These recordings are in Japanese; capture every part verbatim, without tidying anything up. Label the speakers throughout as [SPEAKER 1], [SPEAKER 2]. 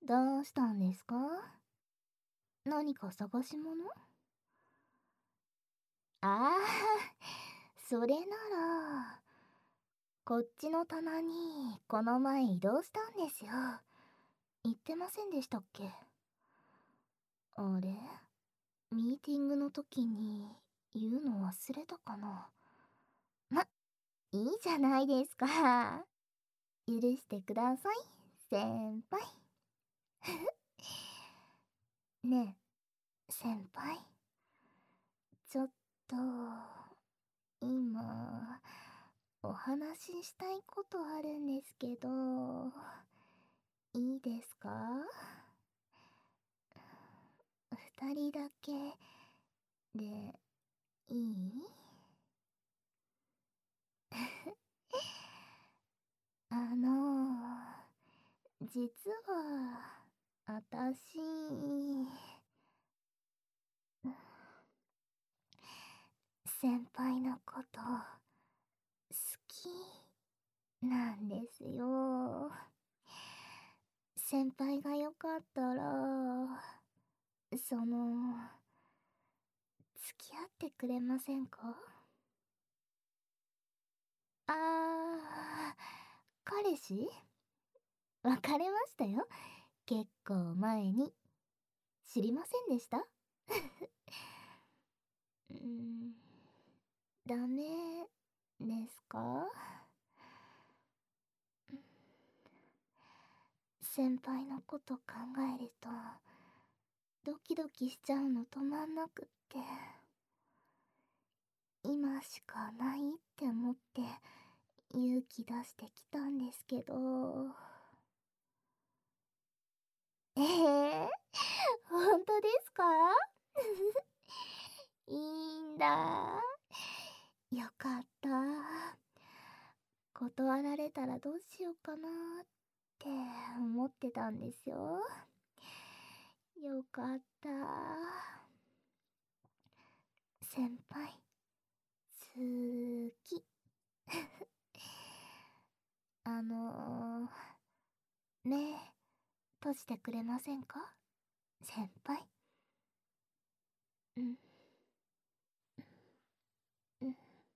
[SPEAKER 1] どうしたんですか？何か探し物？ああー、それなら、こっちの棚にこの前移動したんですよ。言ってませんでしたっけ？あれ、ミーティングの時に言うの忘れたかな。ま、いいじゃないですか。許してください、先輩。ねえ、先輩。ちょっと、今、お話ししたいことあるんですけど、いいですか？二人だけでいい？あの、実は、あたし、先輩のこと好きなんですよ。先輩がよかったら、その、付き合ってくれませんか？あー、彼氏？別れましたよ。結構前に。知りませんでした？うーん、ダメですか？先輩のこと考えると、ドキドキしちゃうの止まんなくって、今しかないって思って勇気出してきたんですけど。ええー、本当ですか？いいんだ。よかった。断られたらどうしようかなって思ってたんですよ。よかった。先輩、好き。あのー、目、閉じてくれませんか？先輩。うん。うん。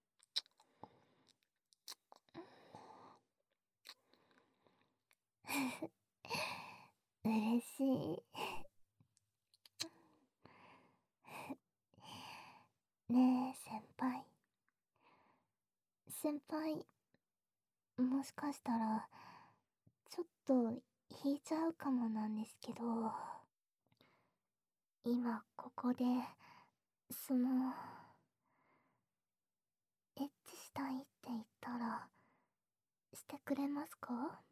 [SPEAKER 1] 嬉しい。ねえ、先輩。先輩、もしかしたら、ちょっと引いちゃうかもなんですけど、今ここで、その、エッチしたいって言ったら、してくれますか？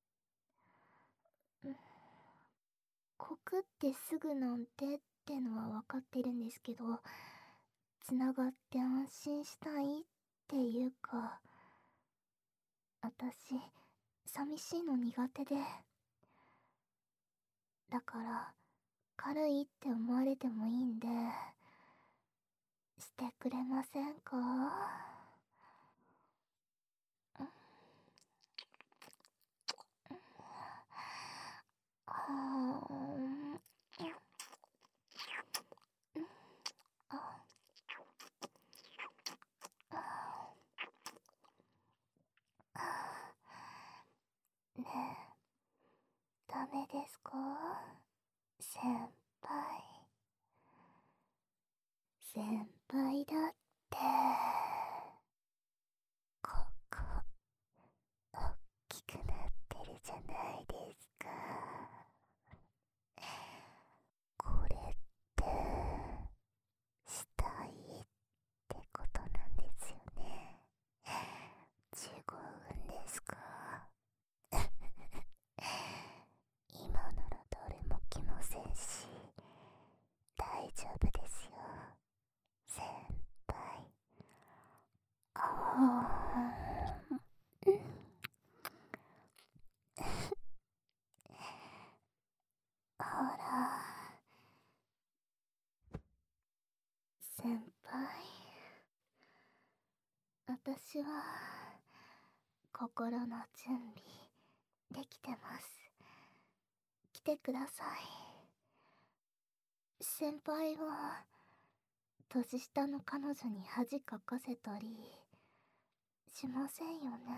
[SPEAKER 1] うん。告ってすぐなんてってのは分かってるんですけど、つながって安心したいっていうか、あたし、寂しいの苦手で、だから、軽いって思われてもいいんで、してくれませんか？はーん。あ、ねえ、ダメですか？先輩。先輩だって。ここ、おっきくなってるじゃないですか。これって、したいってことなんですよね。違うんですか？今なら誰も来ませんし、大丈夫ですよ、先輩。あー、うん。ほら、先輩。私は、心の準備、できてます。 てください。先輩は年下の彼女に恥かかせたりしませんよね。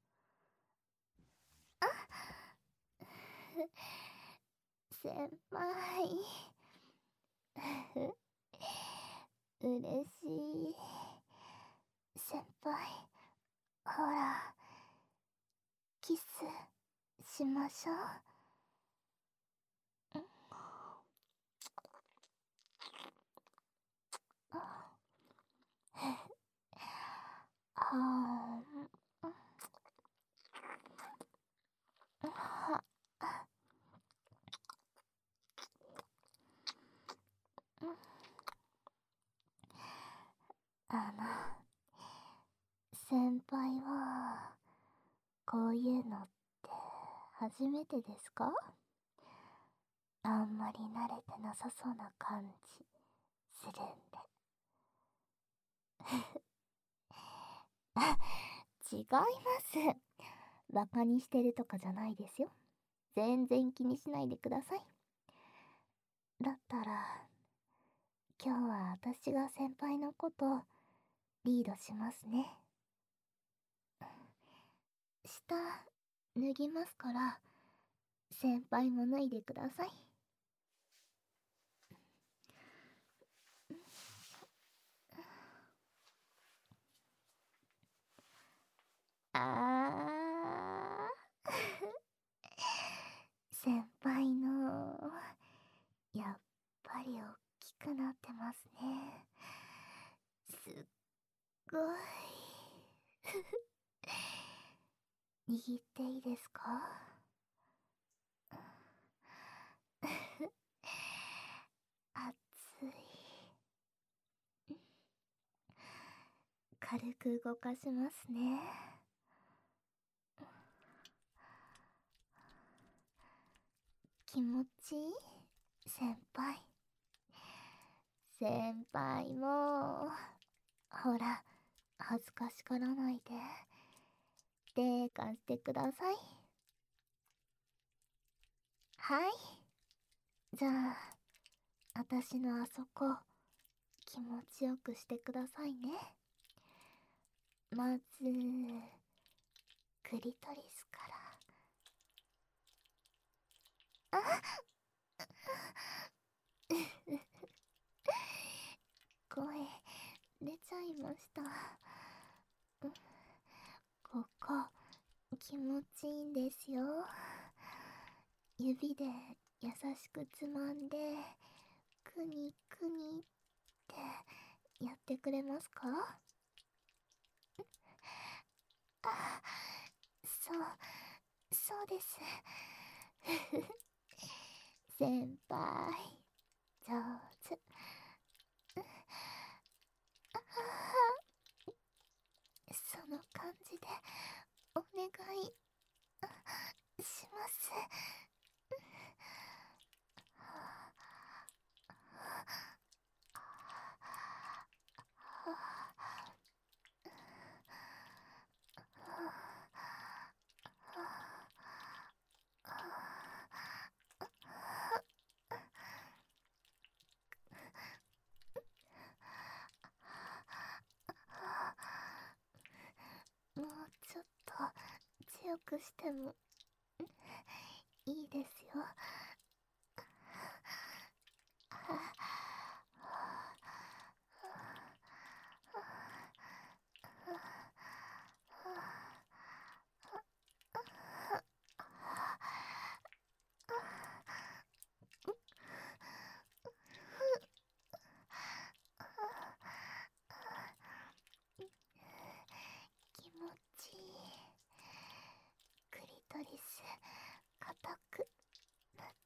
[SPEAKER 1] あ先輩嬉しい。先輩、ほらキスしましょう。ははあの先輩はこういうのって初めてですか？あんまり慣れてなさそうな感じするんで。あ、違います。バカにしてるとかじゃないですよ。全然気にしないでください。だったら今日は私が先輩のことリードしますね。下脱ぎますから先輩も脱いでください。あー先輩のやっぱりおっきくなってますね。すっごい握っていいですか？熱い。軽く動かしますね。気持ちいい？先輩。先輩もほら恥ずかしがらないで手貸してください。はい、じゃあ私のあそこ気持ちよくしてくださいね。まずクリトリスから。あ声出ちゃいました。ここ気持ちいいんですよ。指で優しくつまんでくにくにってやってくれますか？あ、そうそうです。先輩上手。その感じでお願いします。もうちょっと強くしてもいいですよ。気持ちいい。クリトリス固くなっ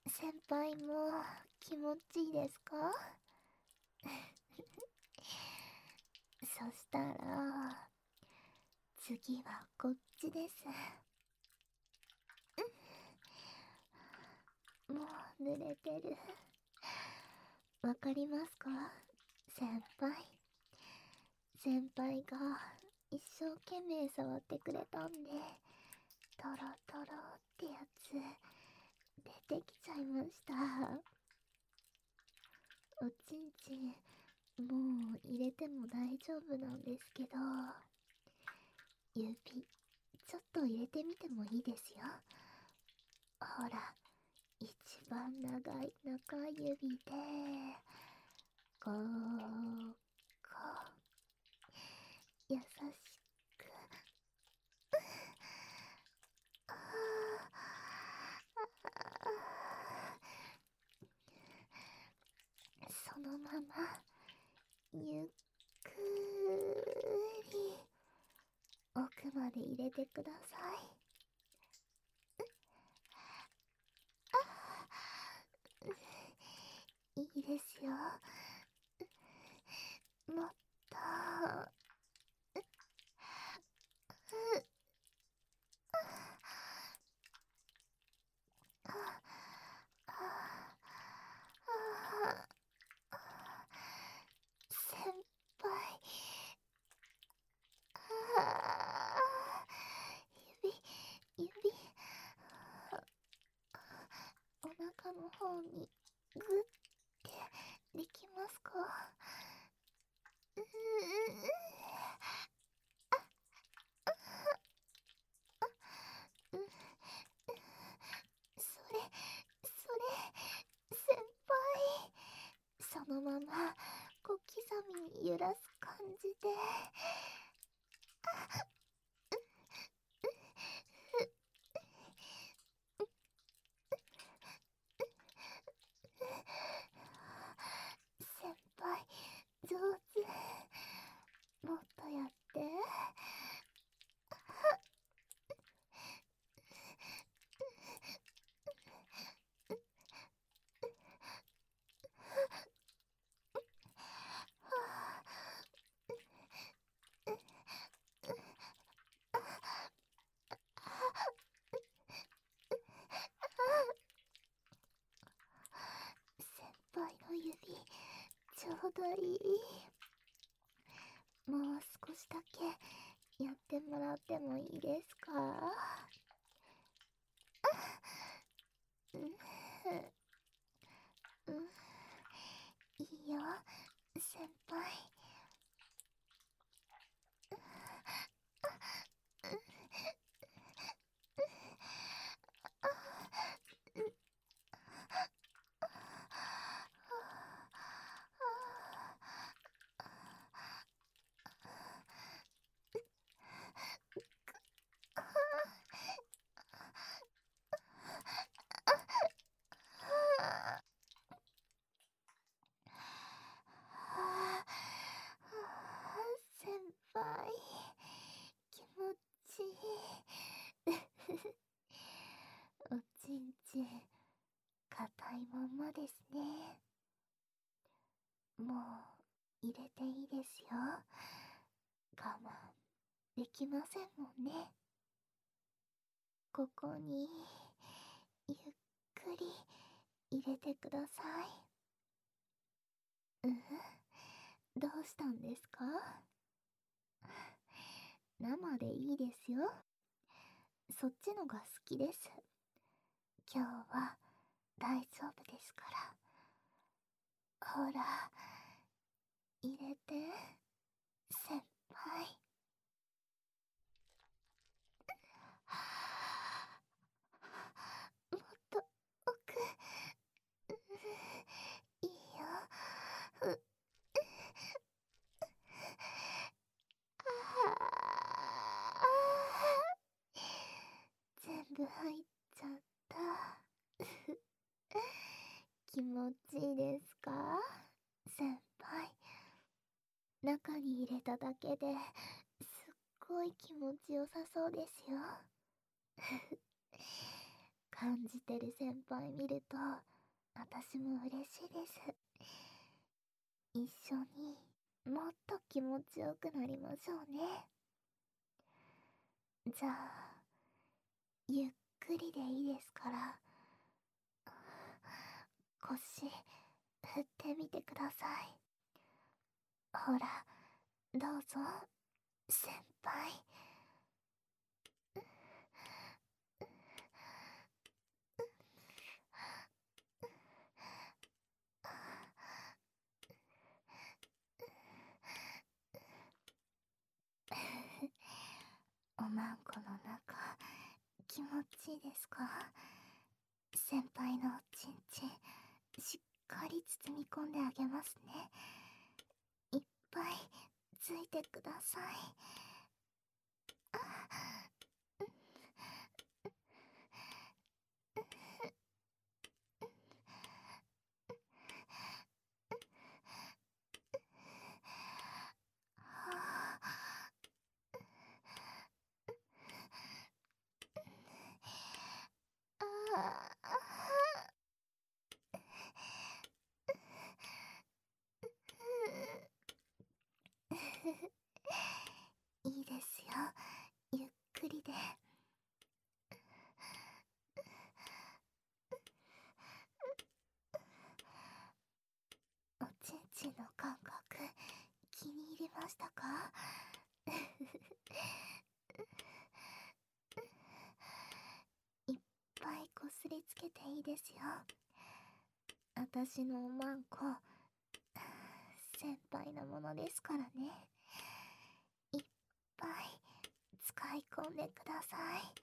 [SPEAKER 1] 先輩も気持ちいいですか？そしたら次はこっちです。もう濡れてる。わかりますか？先輩。先輩が一生懸命触ってくれたんで、トロトロってやつ出てきちゃいました。おちんちんもう入れても大丈夫なんですけど、指ちょっと入れてみてもいいですよ。ほら、一番長い中指でこうこう優しく、あーそのままゆっくり奥まで入れてください。いいですよ。もっと。先輩。指、指。お腹の方にグッてできますか？うううそれ、それ、先輩。そのまま小刻みに揺らす感じで。先輩、上手。もっとやって。先輩の指、ちょうどいい。もう少しだけやってもらってもいいですか？うん、うん、いいよ、先輩。先輩、気持ちいい。おちんちん、硬いまんまですね。もう、入れていいですよ。我慢できませんもんね。ここに、ゆっくり入れてください。うん、どうしたんですか？生でいいですよ。そっちのが好きです。今日は大丈夫ですから。ほら、入れて、先輩。もっと奥。いいよ。う全部入っちゃった。気持ちいいですか？先輩。中に入れただけですっごい気持ちよさそうですよ。 感じてる先輩見ると私も嬉しいです。一緒にもっと気持ちよくなりましょうね。じゃあゆっくりでいいですから腰振ってみてください。ほら、どうぞ先輩。おまんこの中気持ちいいですか？先輩のおちんちんしっかり包み込んであげますね。いっぱいついてください。いいですよ、ゆっくりで。おちんちんの感覚気に入りましたか？いっぱいこすりつけていいですよ。私のおまんこ先輩のものですからね。いっぱい使い込んでください。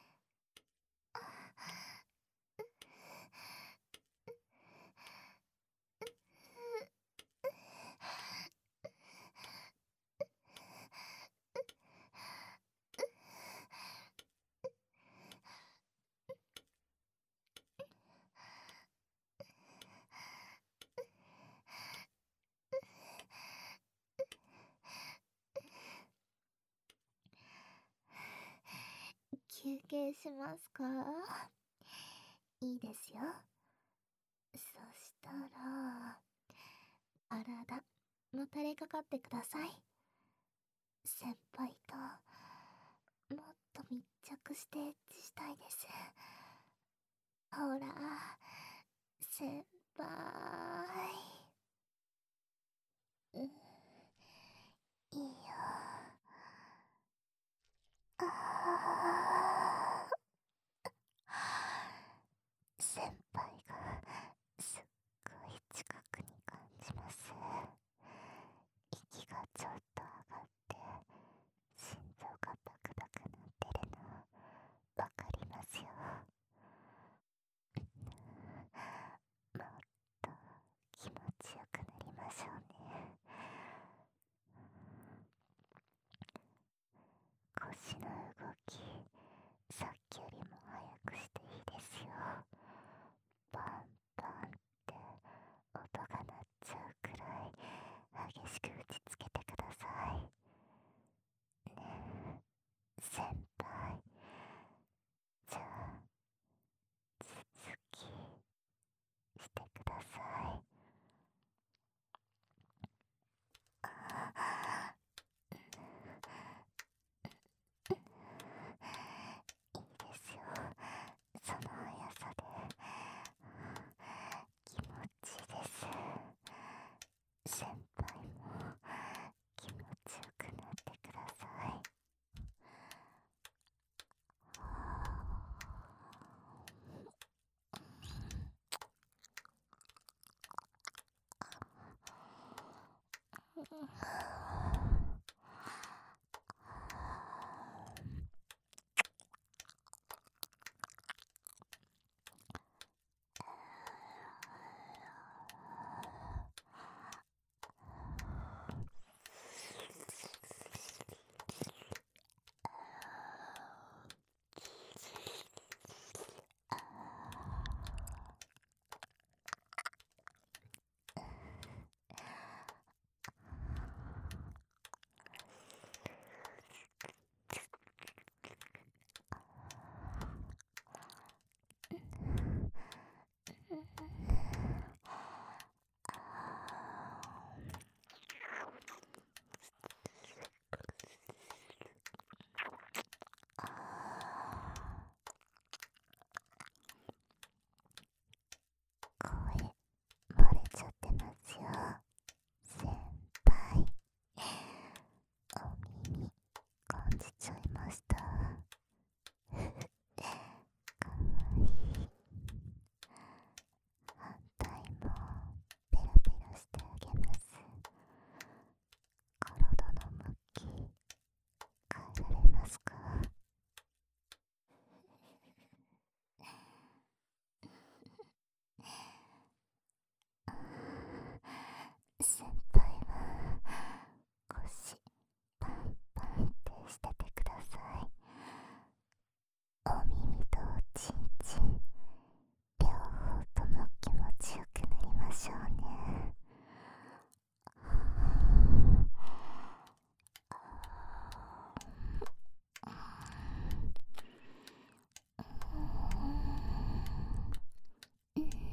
[SPEAKER 1] 休憩しますか？いいですよ。そしたら体もたれかかってください。先輩ともっと密着してエッチしたいです。ほら先輩。うん、いいよ。あー先輩がすっごい近くに感じます。息がちょっと上がって心臓がバクバクなってるのわかりますよ。もっと気持ちよくなりましょうね。腰の動きさっきよりも早くしていいですよ。パンパンって音が鳴っちゃうくらい激しく打ちつけてくださいね。え先輩、じゃあ続きしてください。いいですよ、その速さで気持ちいいです。先輩も気持ちよくなってください。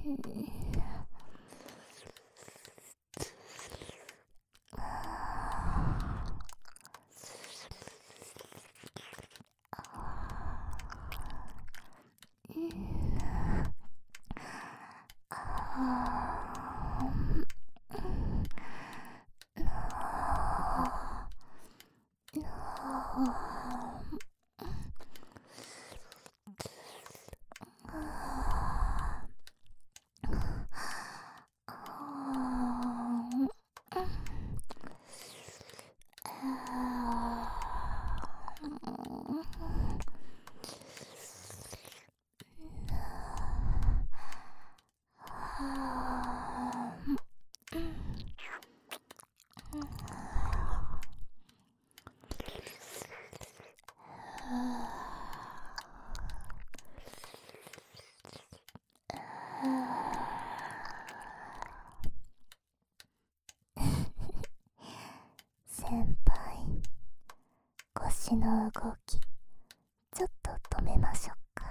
[SPEAKER 1] 先輩、腰の動きちょっと止めましょうか。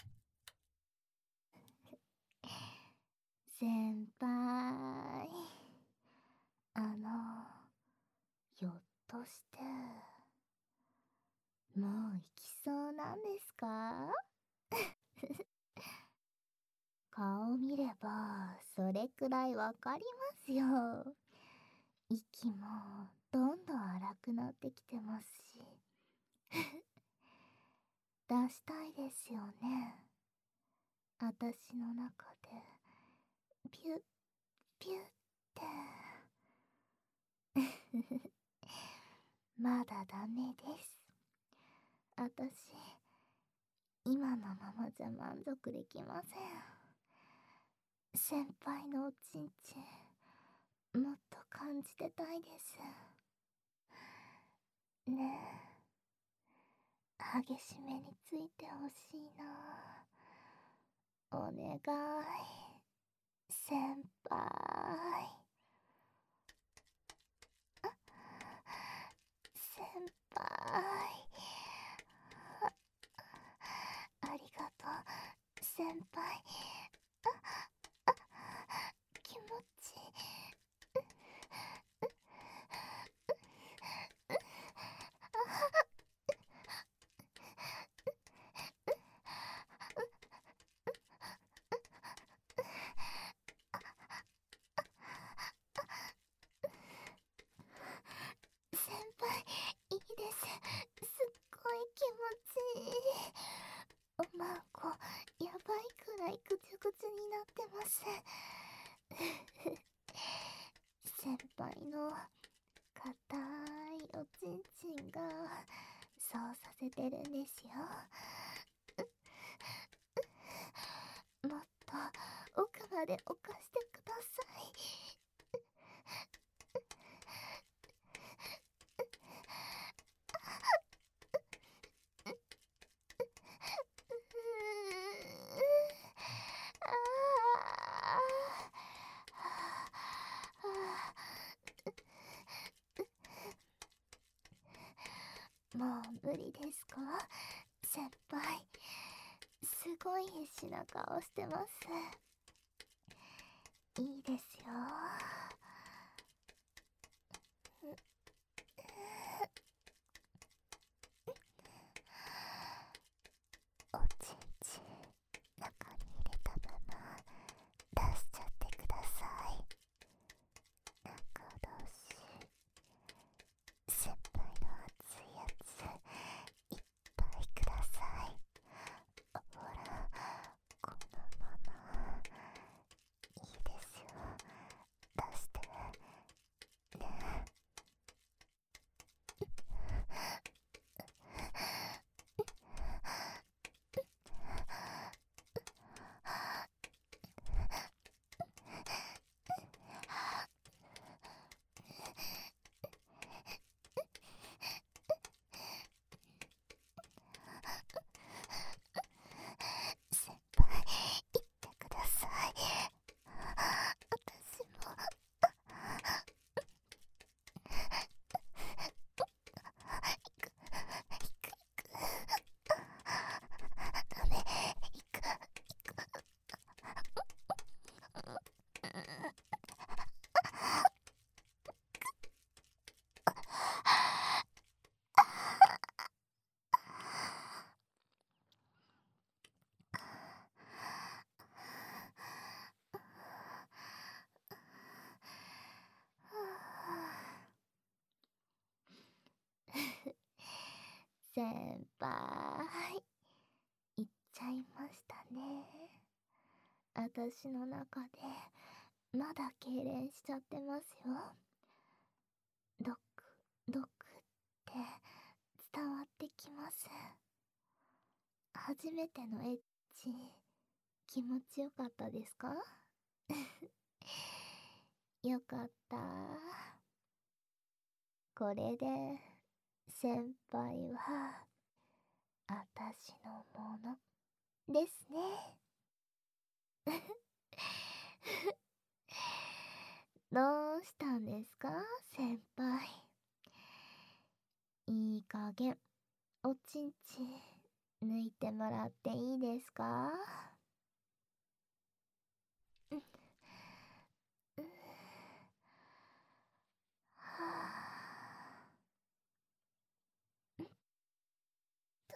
[SPEAKER 1] 先輩、あのひょっとしてもう行きそうなんですか？顔見ればそれくらいわかりますよ。息もどんどん荒くなってきてますし出したいですよね。私の中でピュッピュッってまだダメです。私今のままじゃ満足できません。先輩のおちんちんもっと感じてたいです。ねえ、激しめについてほしいな。お願い、先輩。先輩、あ、ありがとう先輩。あ、あ、気持ちいい。先輩、いいです。すっごい気持ちいい。おまんこやばいくらいぐちゅぐちゅになってます。先輩の硬いおちんちんがそうさせてるんですよ。もっと奥まで犯してください。もう無理ですか先輩。すごい必死な顔してます。いいですよ。おちんちん中に入れたまま出しちゃってください。中同士先輩の熱いやついっぱいください。ほら、このままいいですよ。出し先輩、言っちゃいましたね。私の中でまだ痙攣しちゃってますよ。ドクドクって伝わってきます。初めてのエッチ、気持ちよかったですか？よかった。これで先輩は私のものですね。どうしたんですか、先輩。いい加減おちんちん抜いてもらっていいですか？うん、うん、はあ、うんと。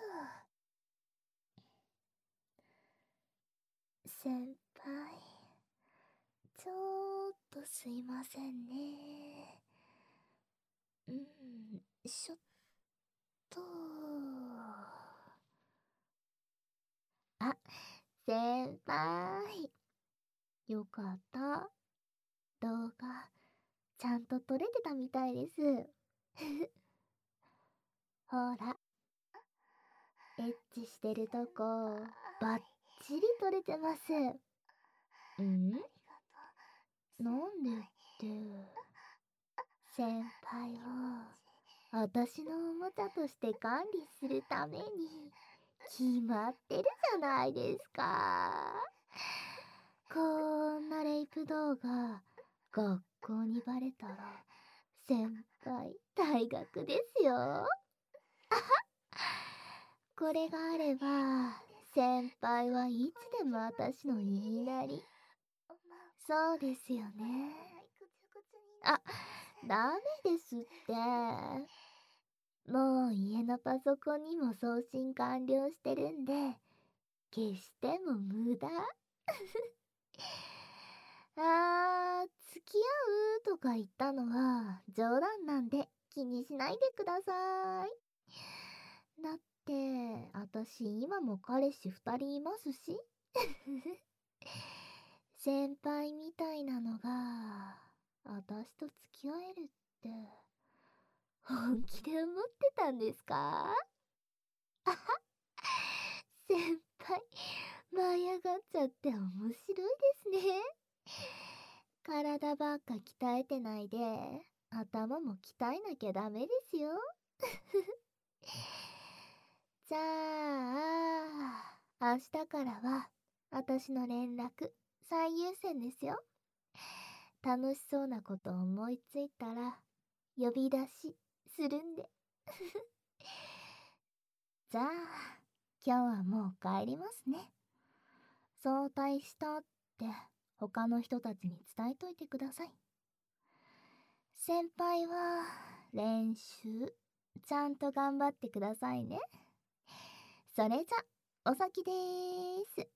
[SPEAKER 1] 先輩、ちょっとすいませんね。うん、ちょっと。あ、先輩。よかった。動画、ちゃんと撮れてたみたいです。ほら、エッチしてるとこ、バッチリ撮れてます。ん？なんでって、先輩を私のおもちゃとして管理するために決まってるじゃないですか。こんなレイプ動画学校にバレたら先輩退学ですよ。これがあれば先輩はいつでも私の言いなり。そうですよね。あ、ダメですって。もう家のパソコンにも送信完了してるんで、消しても無駄。あー、付き合うとか言ったのは冗談なんで気にしないでください。だって、私今も彼氏二人いますし。先輩みたいなのが、私と付き合えるって、本気で思ってたんですか？あは、先輩、舞い上がっちゃって面白いですね。体ばっか鍛えてないで、頭も鍛えなきゃダメですよ。じゃあ、明日からは、私の連絡、最優先ですよ。楽しそうなこと思いついたら、呼び出し、するんで。じゃあ、今日はもう帰りますね。早退したって、他の人たちに伝えといてください。先輩は、練習、ちゃんと頑張ってくださいね。それじゃ、お先でーす。